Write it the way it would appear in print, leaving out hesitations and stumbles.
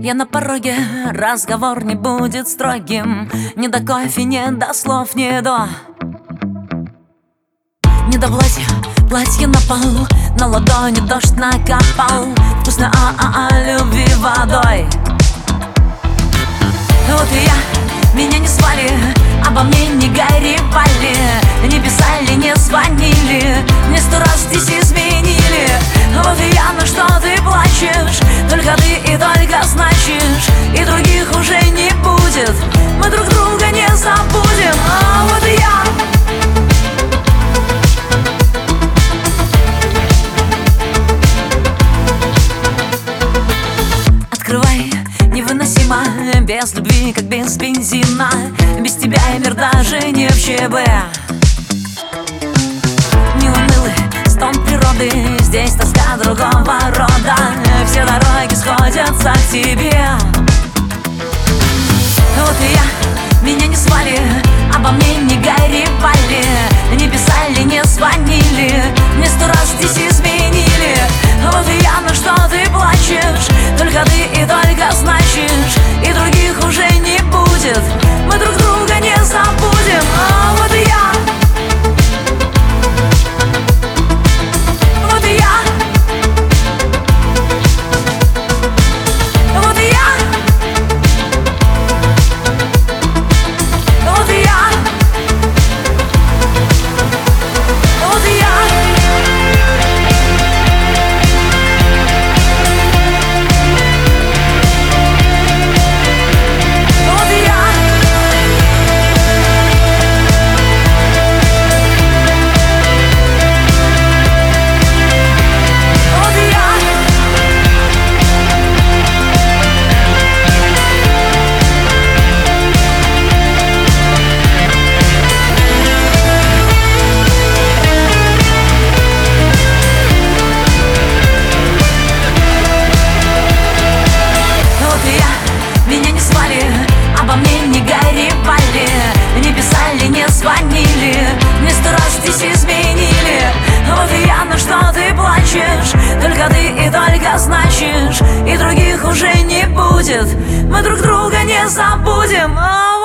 Я на пороге, разговор не будет строгим. Не до кофе, не до слов, не до платья, платье на полу. На ладони дождь накапал. Вкусно любви водой. Вот и я, меня не звали, обо мне не горевали, не писали, не звонили, мне 100 раз здесь изменили. Вот и я, на что ты плачешь? Только ты и только значишь, и других уже не будет. Мы друг друга не забудем. Вот и я. Открывай, невыносимо, без любви, как без бензина. Без тебя и мир даже не в ЧБ. Не унылый стон природы, здесь тоска другого рода. Все дороги сходятся к тебе. Вот и я, меня не звали, обо мне не горевали, не писали, не звонили, мне 100 раз здесь изменили. Вот и я, на что ты плачешь? Только ты и только значишь, и других уже не будет. Мы друг друга не забудем. Вот и я. Вот и я. Вот и я. Вот и я. Вот и я. Обо мне не горевали, не писали, не звонили, мне 100 раз здесь изменили. Вот и я, на что ты плачешь? Только ты и только значишь, и других уже не будет. Мы друг друга не забудем.